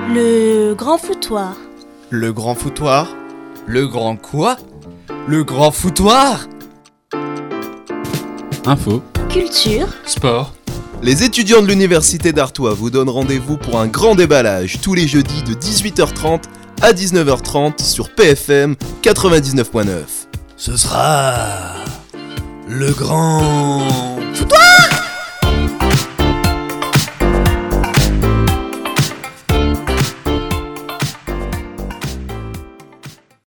Le grand foutoir. Le grand foutoir. Le grand quoi? Le grand foutoir? Info, Culture. Sport. Les étudiants de l'université d'Artois vous donnent rendez-vous pour un grand déballage tous les jeudis de 18h30 à 19h30 sur PFM 99.9. Ce sera le grand